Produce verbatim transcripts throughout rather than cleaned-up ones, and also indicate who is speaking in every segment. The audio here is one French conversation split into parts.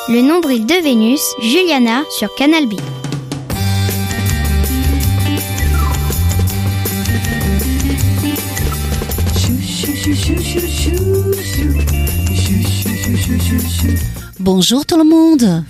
Speaker 1: Le nombril de Vénus, Juliana sur Canal B.
Speaker 2: Bonjour tout le monde.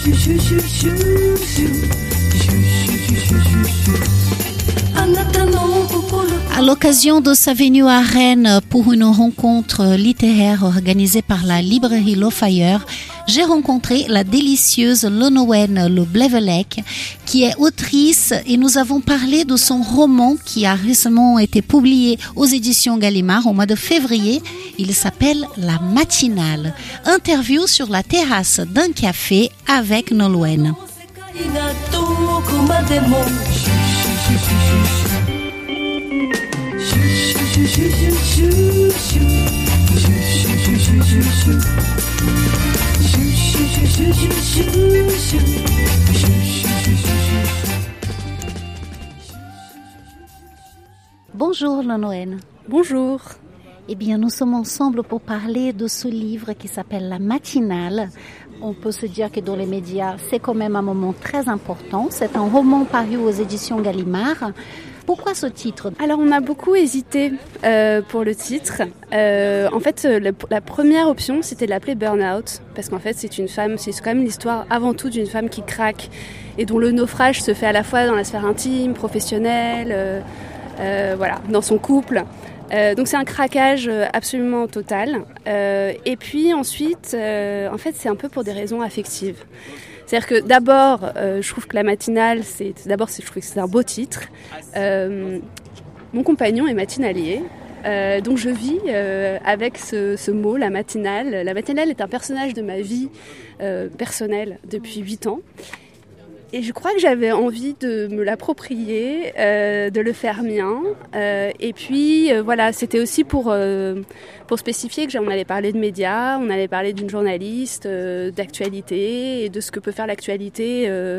Speaker 2: À l'occasion de sa venue à Rennes pour une rencontre littéraire organisée par la librairie Le Fayeur, j'ai rencontré la délicieuse Lonowen Le Blevelec, qui est autrice, et nous avons parlé de son roman qui a récemment été publié aux éditions Gallimard au mois de février. Il s'appelle La Matinale. Interview sur la terrasse d'un café avec Nolwenn. Bonjour Lonowen.
Speaker 3: Bonjour.
Speaker 2: Eh bien, nous sommes ensemble pour parler de ce livre qui s'appelle La Matinale. On peut se dire que dans les médias, c'est quand même un moment très important. C'est un roman paru aux éditions Gallimard. Pourquoi ce titre ?
Speaker 3: Alors, on a beaucoup hésité euh, pour le titre. Euh, en fait, la, la première option, c'était de l'appeler Burnout, parce qu'en fait, c'est une femme, c'est quand même l'histoire avant tout d'une femme qui craque et dont le naufrage se fait à la fois dans la sphère intime, professionnelle, euh, euh, voilà, dans son couple. Euh, donc c'est un craquage absolument total. Euh, et puis ensuite, euh, en fait, c'est un peu pour des raisons affectives. C'est-à-dire que d'abord, euh, je trouve que La Matinale, c'est d'abord, c'est, je trouve que c'est un beau titre. Euh, mon compagnon est matinalier, euh, donc je vis euh, avec ce, ce mot, la matinale. La matinale est un personnage de ma vie euh, personnelle depuis huit ans. Et je crois que j'avais envie de me l'approprier, euh, de le faire mien. Euh, et puis, euh, voilà, c'était aussi pour, euh, pour spécifier que j'en allais parler de médias, on allait parler d'une journaliste, euh, d'actualité et de ce que peut faire l'actualité euh,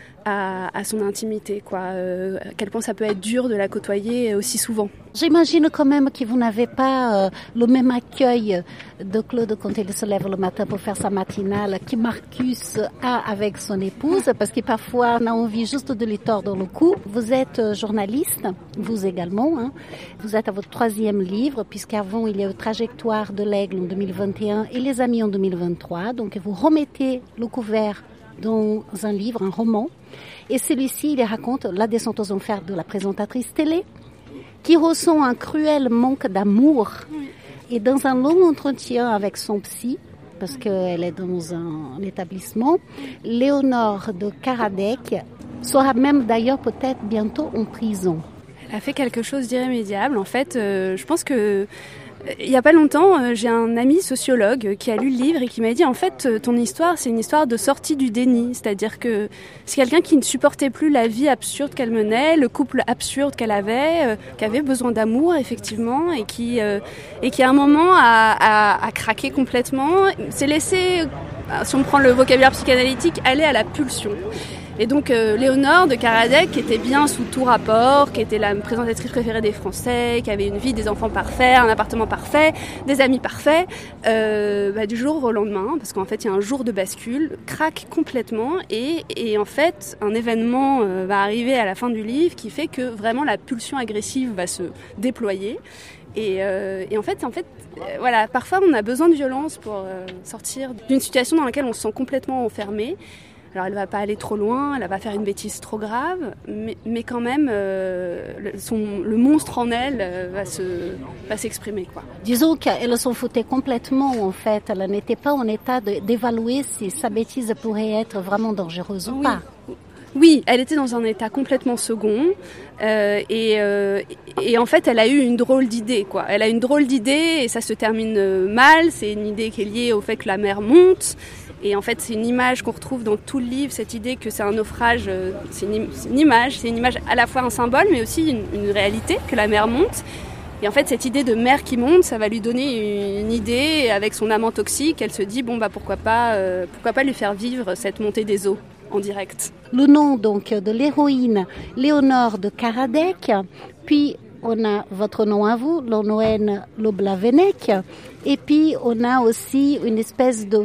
Speaker 3: à, à son intimité, quoi. Euh, à quel point ça peut être dur de la côtoyer aussi souvent.
Speaker 2: J'imagine quand même que vous n'avez pas euh, le même accueil de Claude quand il se lève le matin pour faire sa matinale que Marcus a avec son épouse, parce que parfois on a envie juste de lui tordre le cou. Vous êtes journaliste, vous également, hein. Vous êtes à votre troisième livre, puisqu'avant il y a eu Trajectoire de l'Aigle en deux mille vingt et un et Les Amis en deux mille vingt-trois. Donc vous remettez le couvert dans un livre, un roman. Et celui-ci, il raconte la descente aux enfers de la présentatrice télé, qui ressent un cruel manque d'amour. Et dans un long entretien avec son psy, parce qu'elle est dans un, un établissement, Léonore de Karadec sera même d'ailleurs peut-être bientôt en prison.
Speaker 3: Elle a fait quelque chose d'irrémédiable. En fait, euh, je pense que il n'y a pas longtemps, j'ai un ami sociologue qui a lu le livre et qui m'a dit en fait ton histoire c'est une histoire de sortie du déni, c'est-à-dire que c'est quelqu'un qui ne supportait plus la vie absurde qu'elle menait, le couple absurde qu'elle avait, euh, qui avait besoin d'amour effectivement et qui euh, et qui à un moment a, a, a craqué complètement, s'est laissé, si on prend le vocabulaire psychanalytique, aller à la pulsion. Et donc euh, Léonore de Karadec, qui était bien sous tout rapport, qui était la présentatrice préférée des Français, qui avait une vie, des enfants parfaits, un appartement parfait, des amis parfaits, euh, bah, du jour au lendemain, parce qu'en fait il y a un jour de bascule, craque complètement et, et en fait un événement euh, va arriver à la fin du livre qui fait que vraiment la pulsion agressive va se déployer. Et, euh, et en fait, en fait euh, voilà, parfois on a besoin de violence pour euh, sortir d'une situation dans laquelle on se sent complètement enfermé. Alors elle va pas aller trop loin, elle va pas faire une bêtise trop grave, mais, mais quand même euh, le, son, le monstre en elle euh, va, se, va s'exprimer, quoi.
Speaker 2: Disons qu'elle s'en foutait complètement en fait, elle n'était pas en état de, d'évaluer si sa bêtise pourrait être vraiment dangereuse ou
Speaker 3: oui.
Speaker 2: pas.
Speaker 3: Oui, elle était dans un état complètement second euh, et, euh, et en fait elle a eu une drôle d'idée, quoi. Elle a une drôle d'idée et ça se termine mal, c'est une idée qui est liée au fait que la mer monte. Et en fait, c'est une image qu'on retrouve dans tout le livre, cette idée que c'est un naufrage, c'est une, c'est une image, c'est une image à la fois un symbole, mais aussi une, une réalité, que la mer monte. Et en fait, cette idée de mer qui monte, ça va lui donner une idée, avec son amant toxique, elle se dit, bon, bah pourquoi pas, euh, pourquoi pas lui faire vivre cette montée des eaux en direct.
Speaker 2: Le nom donc de l'héroïne, Léonore de Karadec, puis on a votre nom à vous, Lonowen Le Blevelec, et puis on a aussi une espèce de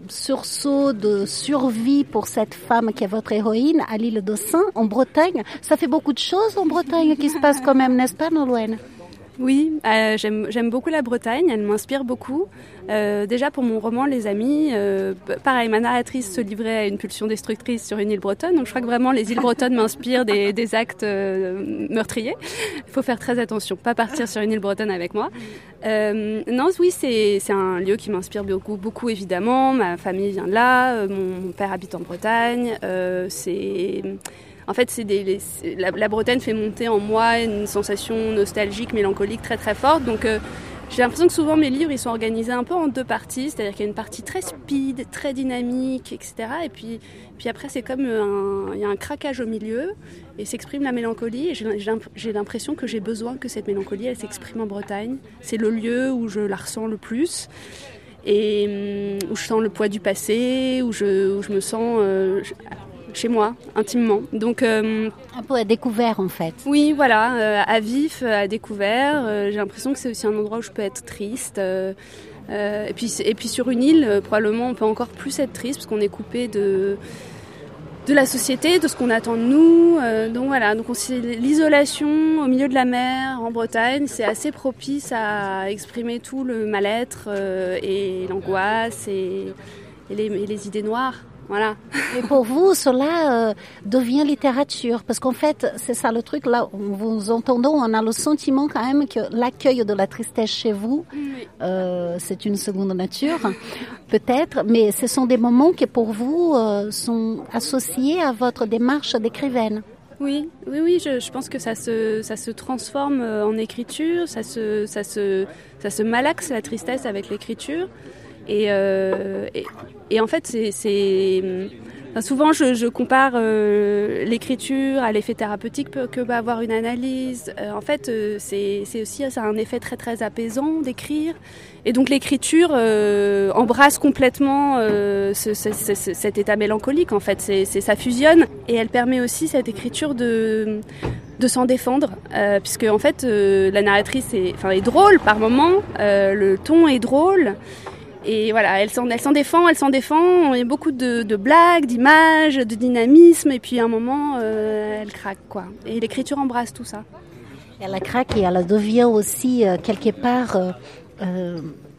Speaker 2: sursaut de survie pour cette femme qui est votre héroïne à l'île de Sein, en Bretagne. Ça fait beaucoup de choses en Bretagne qui se passent quand même, n'est-ce pas, Nolwenn ?
Speaker 3: Oui, euh, j'aime, j'aime beaucoup la Bretagne, elle m'inspire beaucoup. Euh, déjà pour mon roman Les Amis, euh, pareil, ma narratrice se livrait à une pulsion destructrice sur une île bretonne, donc je crois que vraiment les îles bretonnes m'inspirent des, des actes euh, meurtriers. Il faut faire très attention, pas partir sur une île bretonne avec moi. Euh, non, oui, c'est, c'est un lieu qui m'inspire beaucoup, beaucoup évidemment. Ma famille vient de là, euh, mon, mon père habite en Bretagne, euh, c'est... En fait, c'est des, les, c'est, la, la Bretagne fait monter en moi une sensation nostalgique, mélancolique très très forte. Donc euh, j'ai l'impression que souvent mes livres ils sont organisés un peu en deux parties, c'est-à-dire qu'il y a une partie très speed, très dynamique, et cetera. Et puis, puis après c'est comme un, il y a un craquage au milieu et s'exprime la mélancolie. Et j'ai, j'ai l'impression que j'ai besoin que cette mélancolie elle s'exprime en Bretagne. C'est le lieu où je la ressens le plus. Et où je sens le poids du passé, où je, où je me sens... Euh, je, chez moi, intimement. Donc, euh,
Speaker 2: un peu à découvert, en fait.
Speaker 3: Oui, voilà, euh, à vif, à découvert. Euh, j'ai l'impression que c'est aussi un endroit où je peux être triste. Euh, euh, et, puis, et puis sur une île, euh, probablement, on peut encore plus être triste parce qu'on est coupé de, de la société, de ce qu'on attend de nous. Euh, donc voilà, donc on, c'est, l'isolation au milieu de la mer, en Bretagne, c'est assez propice à exprimer tout le mal-être euh, et l'angoisse et, et, les, et les idées noires. Voilà.
Speaker 2: Et pour vous, cela euh, devient littérature, parce qu'en fait, c'est ça le truc, là, en vous entendant, on a le sentiment quand même que l'accueil de la tristesse chez vous, oui. euh, c'est une seconde nature, peut-être, mais ce sont des moments qui pour vous euh, sont associés à votre démarche d'écrivaine.
Speaker 3: Oui, oui, oui, je, je pense que ça se, ça se transforme en écriture, ça se, ça se, ça se malaxe la tristesse avec l'écriture. Et, euh, et, et en fait, c'est, c'est enfin, souvent je, je compare euh, l'écriture à l'effet thérapeutique que peut avoir une analyse. Euh, en fait, euh, c'est, c'est aussi ça a un effet très très apaisant d'écrire. Et donc l'écriture euh, embrasse complètement euh, ce, ce, ce, cet état mélancolique. En fait, c'est, c'est ça fusionne et elle permet aussi cette écriture de de s'en défendre, euh, puisque en fait euh, la narratrice est, enfin, est drôle par moments, euh, le ton est drôle. Et voilà, elle s'en, elle s'en défend, elle s'en défend. Il y a beaucoup de, de blagues, d'images, de dynamisme. Et puis à un moment, euh, elle craque, quoi. Et l'écriture embrasse tout ça.
Speaker 2: Elle craque et elle devient aussi, euh, quelque part... Euh, euh,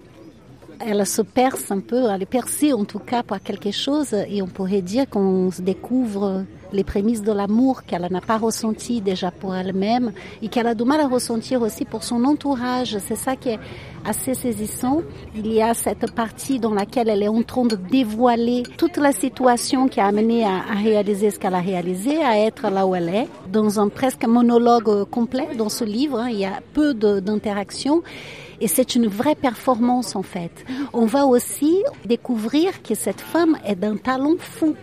Speaker 2: elle se perce un peu, elle est percée en tout cas par quelque chose. Et on pourrait dire qu'on se découvre les prémices de l'amour qu'elle n'a pas ressenti déjà pour elle-même et qu'elle a du mal à ressentir aussi pour son entourage. C'est ça qui est assez saisissant. Il y a cette partie dans laquelle elle est en train de dévoiler toute la situation qui a amené à, à réaliser ce qu'elle a réalisé, à être là où elle est, dans un presque monologue complet dans ce livre. Hein, il y a peu de, d'interaction. Et c'est une vraie performance en fait. On va aussi découvrir que cette femme est d'un talent fou.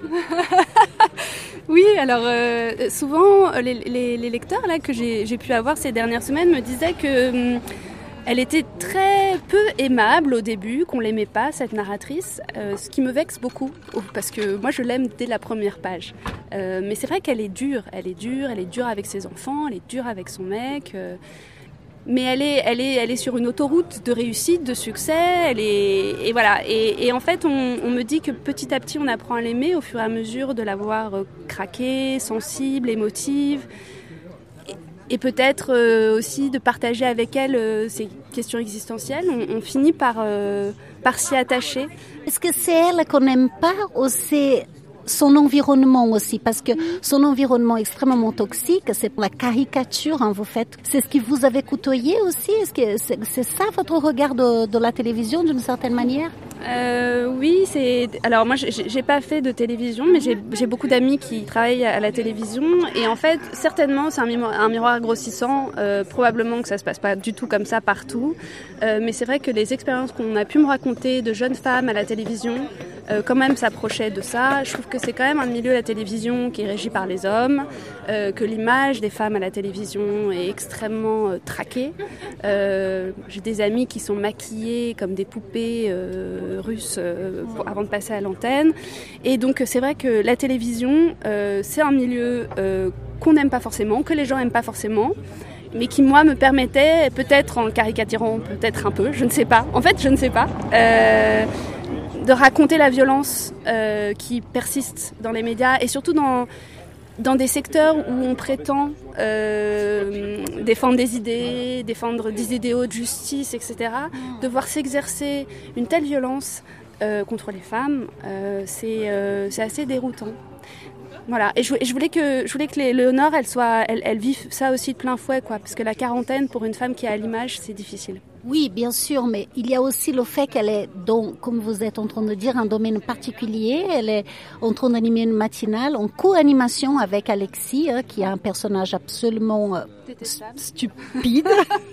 Speaker 3: Oui, alors euh, souvent les, les, les lecteurs là que j'ai, j'ai pu avoir ces dernières semaines me disaient que hum, elle était très peu aimable au début, qu'on l'aimait pas cette narratrice, euh, ce qui me vexe beaucoup parce que moi je l'aime dès la première page. Euh, mais c'est vrai qu'elle est dure, elle est dure, elle est dure avec ses enfants, elle est dure avec son mec. Euh, Mais elle est, elle est, elle est sur une autoroute de réussite, de succès. Elle est, et voilà. Et, et en fait, on, on me dit que petit à petit, on apprend à l'aimer au fur et à mesure de la voir craquer, sensible, émotive, et, et peut-être euh, aussi de partager avec elle euh, ces questions existentielles. On, on finit par, euh, par s'y attacher.
Speaker 2: Est-ce que c'est elle qu'on n'aime pas ou c'est son environnement aussi, parce que son environnement est extrêmement toxique, c'est la caricature, hein, vous faites, c'est ce qui vous avez côtoyé aussi, est-ce que c'est, c'est ça votre regard de, de la télévision d'une certaine manière?
Speaker 3: Euh, oui, c'est. Alors moi, j'ai, j'ai pas fait de télévision, mais j'ai, j'ai beaucoup d'amis qui travaillent à la télévision, et en fait, certainement, c'est un miroir, un miroir grossissant. Euh, probablement que ça se passe pas du tout comme ça partout, euh, mais c'est vrai que les expériences qu'on a pu me raconter de jeunes femmes à la télévision, euh, quand même, s'approchaient de ça. Je trouve que c'est quand même un milieu, la télévision, qui est régi par les hommes, euh, que l'image des femmes à la télévision est extrêmement euh, traquée. Euh, j'ai des amis qui sont maquillées comme des poupées. Euh, russe euh, pour, avant de passer à l'antenne. Et donc c'est vrai que la télévision, euh, c'est un milieu euh, qu'on n'aime pas forcément, que les gens n'aiment pas forcément, mais qui moi me permettait, peut-être en caricaturant peut-être un peu, je ne sais pas, en fait je ne sais pas, euh, de raconter la violence euh, qui persiste dans les médias et surtout dans, dans des secteurs où on prétend euh, défendre des idées, défendre des idéaux de justice, et cetera. De voir s'exercer une telle violence euh, contre les femmes, euh, c'est, euh, c'est assez déroutant. Voilà, et je, et je voulais que je voulais que les, Léonore, elle soit, elle, elle vive ça aussi de plein fouet, quoi, parce que la quarantaine pour une femme qui est à l'image, c'est difficile.
Speaker 2: Oui, bien sûr, mais il y a aussi le fait qu'elle est, dans, comme vous êtes en train de dire, un domaine particulier. Elle est en train d'animer une matinale en co-animation avec Alexis, hein, qui est un personnage absolument euh, stupide.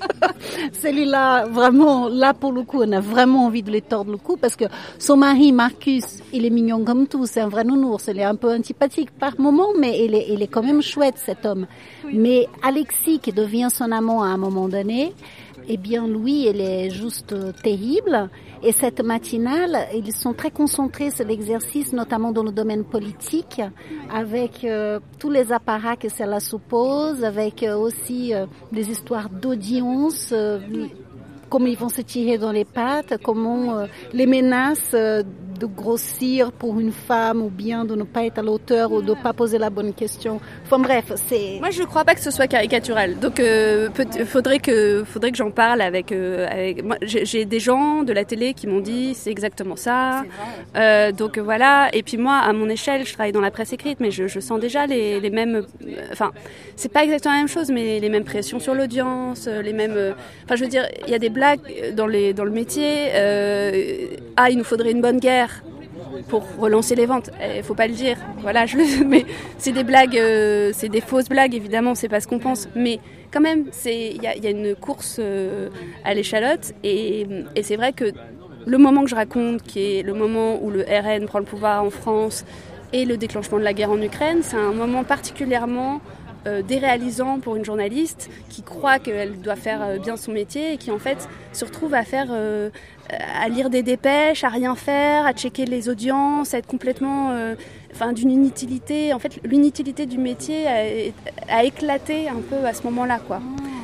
Speaker 2: Celui-là, vraiment, là pour le coup, on a vraiment envie de lui tordre le cou parce que son mari, Marcus, il est mignon comme tout, c'est un vrai nounours. Il est un peu antipathique par moment, mais il est, il est quand même chouette, cet homme. Oui. Mais Alexis, qui devient son amant à un moment donné, eh bien, lui, il est juste euh, terrible. Et cette matinale, ils sont très concentrés sur l'exercice, notamment dans le domaine politique, avec euh, tous les apparats que cela suppose, avec euh, aussi euh, des histoires d'audience, euh, comment ils vont se tirer dans les pattes, comment euh, les menaces euh, de grossir pour une femme ou bien de ne pas être à l'auteur ou de ne pas poser la bonne question. Enfin bref, c'est...
Speaker 3: Moi, je ne crois pas que ce soit caricatural. Donc, euh, peut, faudrait que, faudrait que j'en parle avec... Euh, avec moi, j'ai, j'ai des gens de la télé qui m'ont dit c'est exactement ça. C'est vrai. Euh, donc, voilà. Et puis moi, à mon échelle, je travaille dans la presse écrite, mais je, je sens déjà les, les mêmes... Enfin, c'est pas exactement la même chose, mais les mêmes pressions sur l'audience, les mêmes... Enfin, je veux dire, il y a des blagues dans, les, dans le métier. Euh, ah, il nous faudrait une bonne guerre pour relancer les ventes. Il faut pas le dire. Voilà, je le... mais c'est des blagues, euh, c'est des fausses blagues évidemment, c'est pas ce qu'on pense. Mais quand même, c'est il y a, y a une course euh, à l'échalote et, et c'est vrai que le moment que je raconte, qui est le moment où le R N prend le pouvoir en France et le déclenchement de la guerre en Ukraine, c'est un moment particulièrement euh, déréalisant pour une journaliste qui croit qu'elle doit faire bien son métier et qui en fait se retrouve à faire euh, à lire des dépêches, à rien faire, à checker les audiences, à être complètement euh, enfin, d'une inutilité. En fait, l'inutilité du métier a, a éclaté un peu à ce moment-là, quoi.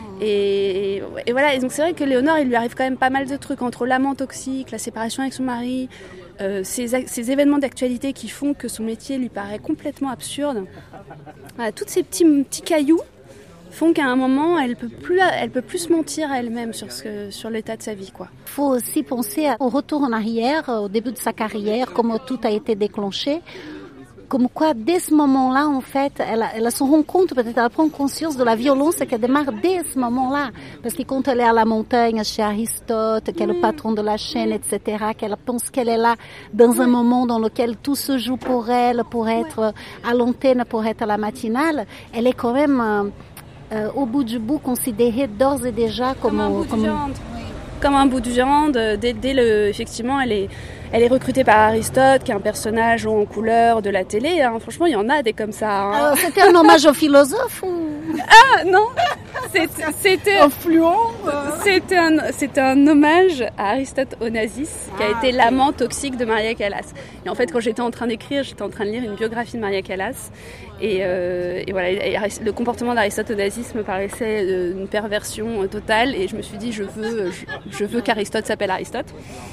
Speaker 3: Et, et voilà, et donc c'est vrai que Léonore, il lui arrive quand même pas mal de trucs entre l'amant toxique, la séparation avec son mari, euh, ces, ces événements d'actualité qui font que son métier lui paraît complètement absurde. Voilà, tous ces petits, petits cailloux font qu'à un moment, elle peut plus, elle peut plus se mentir à elle-même sur ce, sur l'état de sa vie, quoi.
Speaker 2: Il faut aussi penser au retour en arrière, au début de sa carrière, comment tout a été déclenché. Comme quoi, dès ce moment-là, en fait, elle, elle se rend compte, peut-être elle prend conscience de la violence qu'elle démarre dès ce moment-là. Parce que quand elle est à la montagne, chez Aristote, qu'elle est le patron de la chaîne, et cetera, qu'elle pense qu'elle est là dans un moment dans lequel tout se joue pour elle, pour être à l'antenne, pour être à la matinale, elle est quand même... Euh, Euh, au bout du bout, considérée d'ores et déjà comme,
Speaker 3: comme un bout
Speaker 2: comme...
Speaker 3: de viande. Comme un bout de viande. Dès, dès le, effectivement, elle est, elle est recrutée par Aristote, qui est un personnage en couleur de la télé. Hein. Franchement, il y en a des comme ça. Hein.
Speaker 2: Alors, c'était un hommage au philosophe ou...
Speaker 3: Ah non, c'était, c'était
Speaker 2: influent.
Speaker 3: C'était un, c'était un hommage à Aristote Onassis, qui a ah, été l'amant toxique de Maria Callas. Et en fait, quand j'étais en train d'écrire, j'étais en train de lire une biographie de Maria Callas. Et, euh, et voilà, et le comportement d'Aristote Onassis me paraissait une perversion totale. Et je me suis dit, je veux, je, je veux qu'Aristote s'appelle Aristote.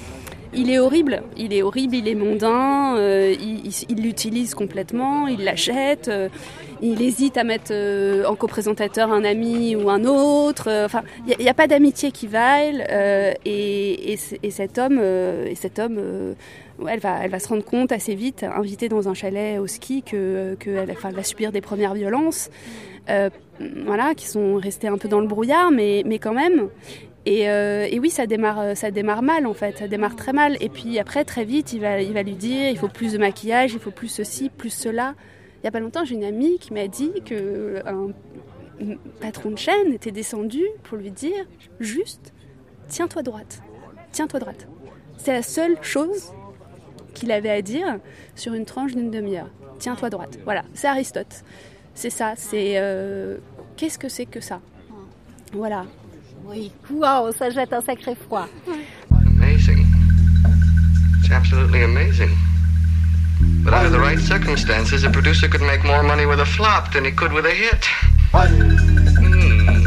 Speaker 3: Il est horrible, il est horrible, il est mondain, euh, il, il, il l'utilise complètement, il l'achète, euh, il hésite à mettre euh, en coprésentateur un ami ou un autre. Enfin, euh, il n'y a, a pas d'amitié qui vaille. Euh, et, et, et cet homme, euh, et cet homme, euh, ouais, elle va, elle va se rendre compte assez vite, invitée dans un chalet au ski, que, que elle, enfin, elle va subir des premières violences, euh, voilà, qui sont restées un peu dans le brouillard, mais, mais quand même. Et, euh, et oui, ça démarre, ça démarre mal en fait, ça démarre très mal. Et puis après, très vite, il va, il va lui dire, il faut plus de maquillage, il faut plus ceci, plus cela. Il y a pas longtemps, j'ai une amie qui m'a dit que un patron de chaîne était descendu pour lui dire juste, tiens-toi droite, tiens-toi droite. C'est la seule chose qu'il avait à dire sur une tranche d'une demi-heure. Tiens-toi droite. Voilà, c'est Aristote. C'est ça. C'est euh, qu'est-ce que c'est que ça ? Voilà.
Speaker 2: Oui, waouh, ça jette un sacré froid.
Speaker 4: Amazing. It's absolutely amazing. But under the right circumstances, a producer could make more money with a flop than he could with a hit. Hmm.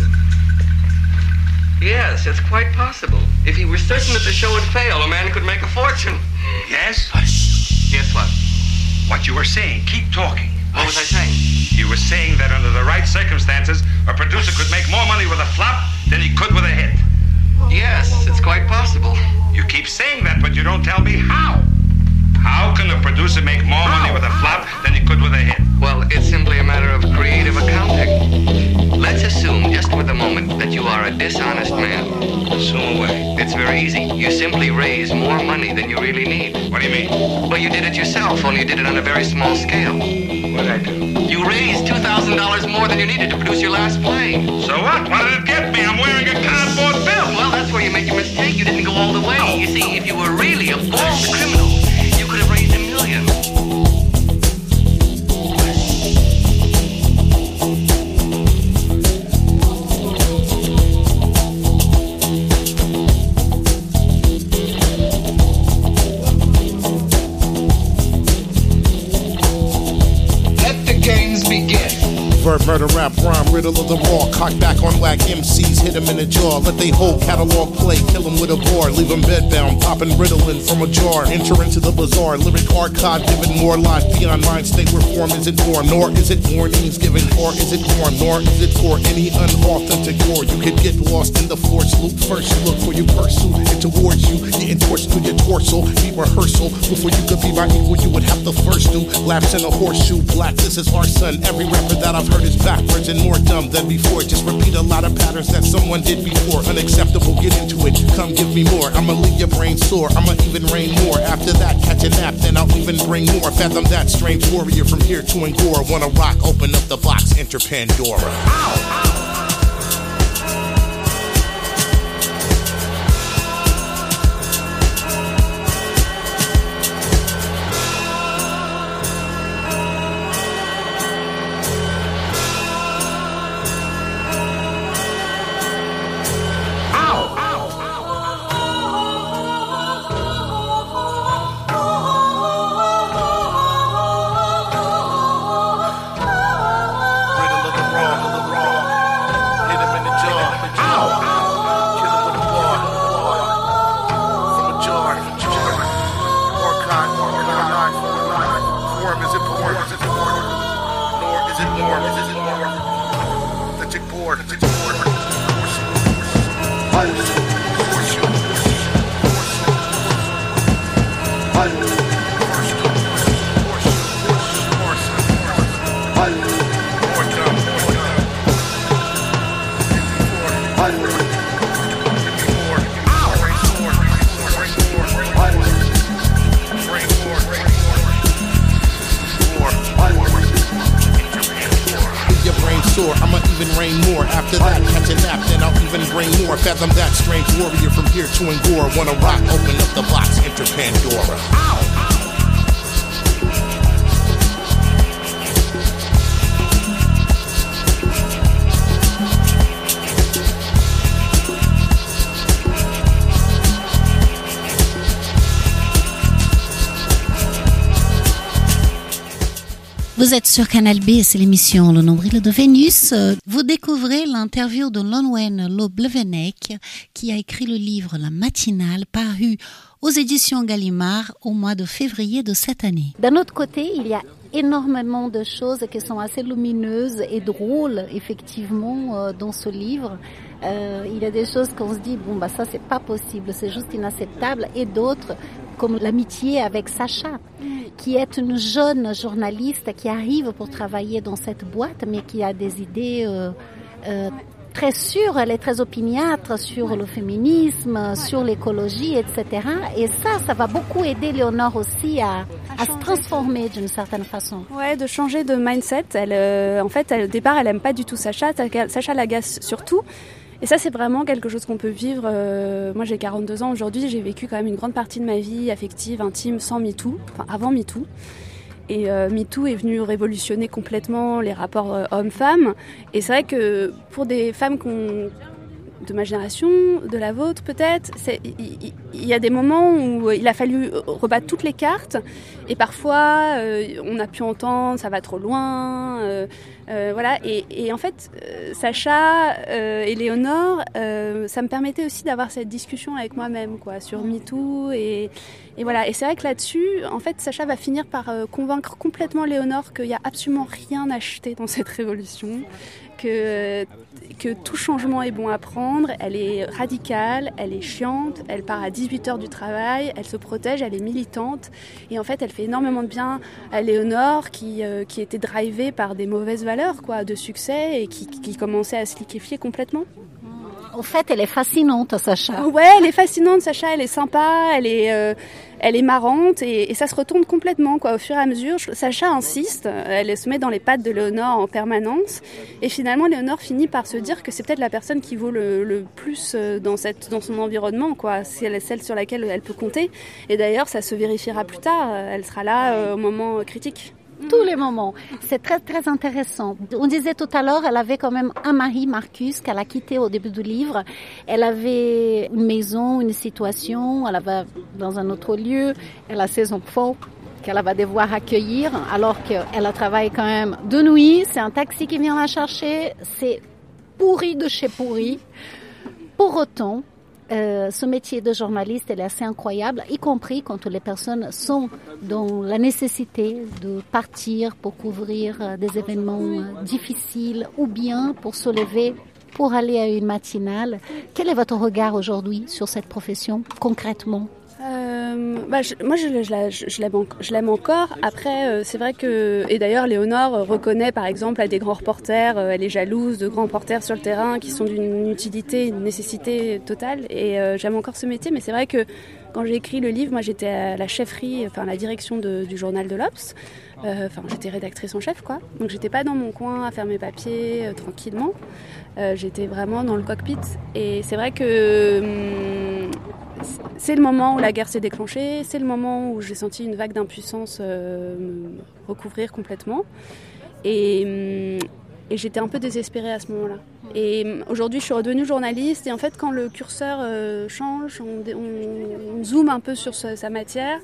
Speaker 4: Yes, it's quite possible. If he were certain that the show would fail, a man could make a fortune.
Speaker 5: Yes?
Speaker 4: Yes, what?
Speaker 5: What you were saying. Keep talking.
Speaker 4: What was I saying?
Speaker 5: You were saying that under the right circumstances, a producer could make more money with a flop than he could with a hit.
Speaker 4: Yes, it's quite possible.
Speaker 5: You keep saying that, but you don't tell me how. How can a producer make more money with a flop than he could with a hit?
Speaker 4: Well, it's simply a matter of creative accounting. Let's assume, just for the moment, that you are a dishonest man.
Speaker 5: Assume away.
Speaker 4: It's very easy. You simply raise more money than you really need.
Speaker 5: What do you mean?
Speaker 4: Well, you did it yourself, only you did it on a very small scale.
Speaker 5: What did I do?
Speaker 4: You raised two thousand dollars more than you needed to produce your last play.
Speaker 5: So what? What did it get me? I'm wearing a cardboard bill.
Speaker 4: Well, that's where you make your mistake. You didn't go all the way. You see, if you were really a born criminal, you could have raised a million.
Speaker 6: Let the games begin.
Speaker 7: Verb, murder, rap, rhyme, riddle of the raw. Cock back on whack M Cs, hit them in the jaw. Let they whole catalog play, kill them with a bar. Leave them bedbound, popping Ritalin from a jar. Enter into the bazaar, lyric archive, giving more life beyond mind state where form isn't born. Nor is it warnings given, or is it born? Nor is it for any unauthentic war. You could get lost in the force loop. First you look for your pursuit, and towards you, getting torched through your torso. Be rehearsal, before you could be my equal, you would have to first do laps in a horseshoe. Black, this is our son. Every rapper that I've heard is backwards and more dumb than before. Just repeat a lot of patterns that someone did before. Unacceptable, get into it, come give me more. I'ma leave your brain sore, I'ma even rain more. After that, catch a nap, then I'll even bring more. Fathom that strange warrior from here to Angora. Wanna rock, open up the box, enter Pandora. Ow! I'ma even rain more. After that, catch a nap, then I'll even bring more. Fathom that strange warrior from here to Angora. Wanna rock, open up the box, enter Pandora. Ow!
Speaker 2: Vous êtes sur Canal B, c'est l'émission Le Nombril de Vénus. Vous découvrez l'interview de Lonwen Loblevenek, qui a écrit le livre La Matinale, paru aux éditions Gallimard au mois de février de cette année. D'un autre côté, il y a énormément de choses qui sont assez lumineuses et drôles, effectivement, dans ce livre. Euh, il y a des choses qu'on se dit, bon, bah ça, c'est pas possible, c'est juste inacceptable, et d'autres, comme l'amitié avec Sacha, qui est une jeune journaliste qui arrive pour travailler dans cette boîte, mais qui a des idées euh, euh, très sûres, elle est très opiniâtre sur le féminisme, sur l'écologie, et cetera. Et ça, ça va beaucoup aider Léonore aussi à, à se transformer d'une certaine façon.
Speaker 3: Ouais, de changer de mindset. Elle, euh, en fait, elle, au départ, elle aime pas du tout Sacha. Sacha l'agace surtout. Et ça, c'est vraiment quelque chose qu'on peut vivre. Euh, moi, j'ai quarante-deux ans aujourd'hui. J'ai vécu quand même une grande partie de ma vie affective, intime, sans MeToo, enfin avant MeToo. Et euh, MeToo est venu révolutionner complètement les rapports euh, hommes-femmes. Et c'est vrai que pour des femmes qui ont de ma génération, de la vôtre peut-être, c'est, il, il y a des moments où il a fallu rebattre toutes les cartes et parfois euh, on a pu entendre ça va trop loin, euh, euh, voilà. Et, et en fait, euh, Sacha euh, et Léonore, euh, ça me permettait aussi d'avoir cette discussion avec moi-même, quoi, sur MeToo et, et voilà. Et c'est vrai que là-dessus, en fait, Sacha va finir par euh, convaincre complètement Léonore qu'il n'y a absolument rien à acheter dans cette révolution. Que, que tout changement est bon à prendre, elle est radicale, elle est chiante, elle part à dix-huit heures du travail, elle se protège, elle est militante et en fait elle fait énormément de bien à Léonore qui, euh, qui était drivée par des mauvaises valeurs, quoi, de succès et qui, qui commençait à se liquéfier complètement.
Speaker 2: En fait, elle est fascinante, Sacha.
Speaker 3: Ouais, elle est fascinante, Sacha, elle est sympa, elle est, euh, elle est marrante et, et ça se retourne complètement, quoi, au fur et à mesure. Sacha insiste, elle se met dans les pattes de Léonore en permanence et finalement Léonore finit par se dire que c'est peut-être la personne qui vaut le, le plus dans, cette, dans son environnement, quoi. C'est celle sur laquelle elle peut compter et d'ailleurs ça se vérifiera plus tard, elle sera là euh, au moment critique.
Speaker 2: Tous les moments. C'est très, très intéressant. On disait tout à l'heure, elle avait quand même un mari, Marcus, qu'elle a quitté au début du livre. Elle avait une maison, une situation, elle va dans un autre lieu, elle a ses enfants qu'elle va devoir accueillir, alors qu'elle travaille quand même de nuit. C'est un taxi qui vient la chercher. C'est pourri de chez pourri. Pour autant, Euh, ce métier de journaliste, elle est assez incroyable, y compris quand les personnes sont dans la nécessité de partir pour couvrir euh, des événements euh, difficiles ou bien pour se lever pour aller à une matinale. Quel est votre regard aujourd'hui sur cette profession, concrètement ?
Speaker 3: Euh, bah, je, moi, je, je, je, je, l'aime, je l'aime encore. Après, euh, c'est vrai que... Et d'ailleurs, Léonore euh, reconnaît, par exemple, à des grands reporters, euh, elle est jalouse de grands reporters sur le terrain qui sont d'une utilité, une nécessité totale. Et euh, j'aime encore ce métier, mais c'est vrai que quand j'ai écrit le livre, moi, j'étais à la chefferie, enfin, à la direction de, du journal de l'Obs. Euh, enfin, j'étais rédactrice en chef, quoi. Donc, j'étais pas dans mon coin à faire mes papiers euh, tranquillement. Euh, j'étais vraiment dans le cockpit. Et c'est vrai que... Hum, c'est le moment où la guerre s'est déclenchée, c'est le moment où j'ai senti une vague d'impuissance euh, me recouvrir complètement. Et, et j'étais un peu désespérée à ce moment-là. Et aujourd'hui, je suis redevenue journaliste. Et en fait, quand le curseur euh, change, on, on, on zoome un peu sur sa, sa matière.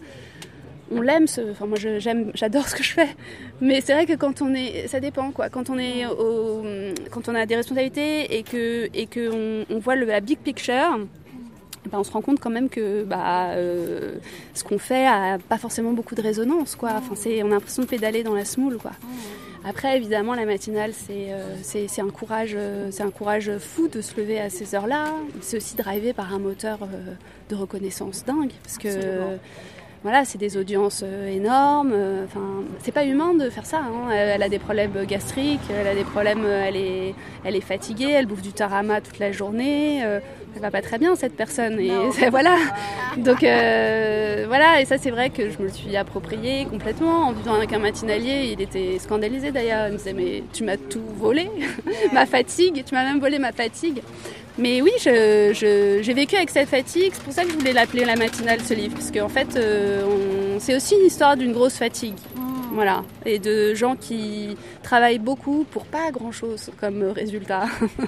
Speaker 3: On l'aime, ce, enfin moi je, j'aime, j'adore ce que je fais, mais c'est vrai que quand on est, ça dépend quoi. Quand on est, au, quand on a des responsabilités et que et que on, on voit le, la big picture. Ben, on se rend compte quand même que bah, euh, ce qu'on fait a pas forcément beaucoup de résonance, quoi. Enfin, c'est, on a l'impression de pédaler dans la semoule, quoi. Après, évidemment, la matinale, c'est, euh, c'est, c'est, un courage, euh, c'est un courage fou de se lever à ces heures-là. C'est aussi drivé par un moteur euh, de reconnaissance dingue, parce que euh, voilà, c'est des audiences euh, énormes. Euh, enfin, c'est pas humain de faire ça. Hein. Elle, elle a des problèmes gastriques, elle a des problèmes, elle est, elle est fatiguée, elle bouffe du tarama toute la journée. Euh, elle va pas très bien cette personne et voilà. Donc euh, voilà, et ça c'est vrai que je me le suis approprié complètement en vivant avec un matinalier. Il était scandalisé d'ailleurs. Il me disait mais tu m'as tout volé, ma fatigue, tu m'as même volé ma fatigue. Mais oui, je, je, j'ai vécu avec cette fatigue. C'est pour ça que je voulais l'appeler La Matinale, ce livre, parce qu'en fait, euh, on, c'est aussi une histoire d'une grosse fatigue. Voilà, et de gens qui travaillent beaucoup pour pas grand-chose comme résultat.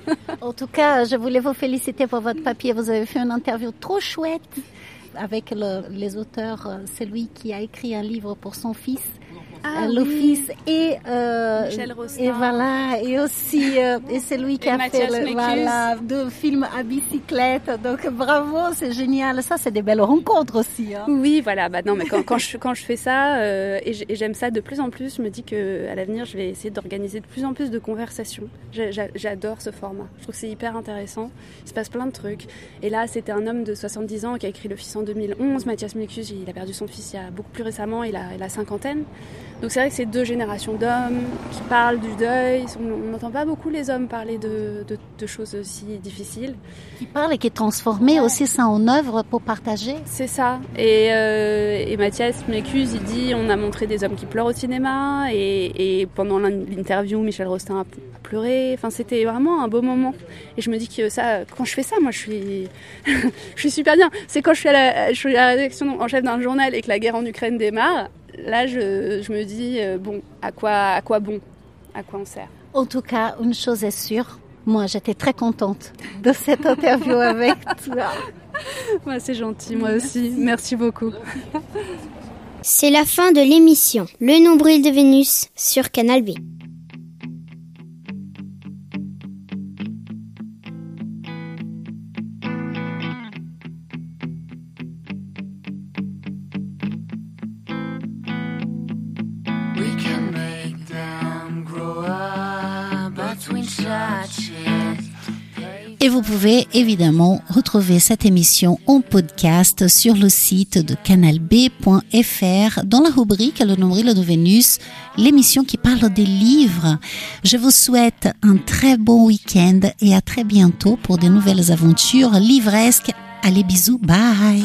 Speaker 2: En tout cas, je voulais vous féliciter pour votre papier. Vous avez fait une interview trop chouette avec le, les auteurs. C'est lui qui a écrit un livre pour son fils. Ah, euh, l'office oui. et euh,
Speaker 3: Michel Rostin.
Speaker 2: Et voilà, et aussi euh, et c'est lui qui
Speaker 3: et
Speaker 2: a
Speaker 3: Mathias
Speaker 2: fait le, voilà, deux films à bicyclette. Donc bravo, c'est génial. Ça, c'est des belles rencontres aussi. Hein.
Speaker 3: Oui, voilà. Bah non, mais quand, quand je quand je fais ça euh, et, et j'aime ça de plus en plus, je me dis que à l'avenir, je vais essayer d'organiser de plus en plus de conversations. J'adore ce format. Je trouve que c'est hyper intéressant. Il se passe plein de trucs. Et là, c'était un homme de soixante-dix ans qui a écrit Le Fils en deux mille onze. Mathias Mlécus, il a perdu son fils il y a beaucoup plus récemment. Il a la cinquantaine. Donc c'est vrai que c'est deux générations d'hommes qui parlent du deuil. On n'entend pas beaucoup les hommes parler de, de, de choses aussi difficiles.
Speaker 2: Qui parlent et qui transforment aussi ça en œuvre pour partager.
Speaker 3: C'est ça. Et, euh, et Mathias Mlécus, il dit on a montré des hommes qui pleurent au cinéma. Et, et pendant l'interview, Michel Rostin a pleuré. Enfin, c'était vraiment un beau moment. Et je me dis que ça, quand je fais ça, moi, je suis, je suis super bien. C'est quand je suis à la, je suis à la rédaction en chef d'un journal et que la guerre en Ukraine démarre. Là, je, je me dis, euh, bon, à quoi, à quoi bon ? À quoi on sert ?
Speaker 2: En tout cas, une chose est sûre, Moi, j'étais très contente de cette interview avec toi.
Speaker 3: Ouais, c'est gentil, moi aussi. Merci beaucoup.
Speaker 1: C'est la fin de l'émission Le nombril de Vénus sur Canal B.
Speaker 8: Et vous pouvez évidemment retrouver cette émission en podcast sur le site de canal b point f r dans la rubrique Le nombril de Vénus, l'émission qui parle des livres. Je vous souhaite un très bon week-end et à très bientôt pour de nouvelles aventures livresques. Allez, bisous, bye!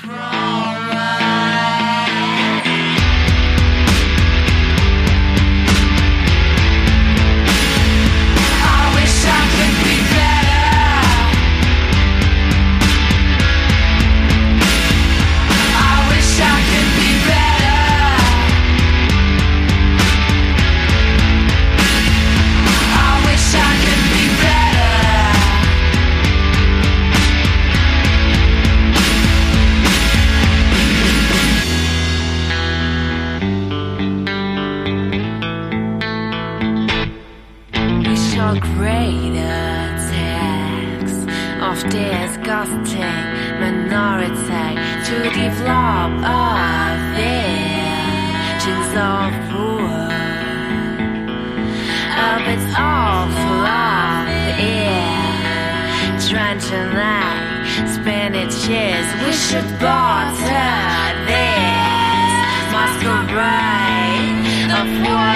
Speaker 9: Disgusting minority to develop a visions of war. A bit awful of the air, drenching like spinach years. We should barter this masquerade of war.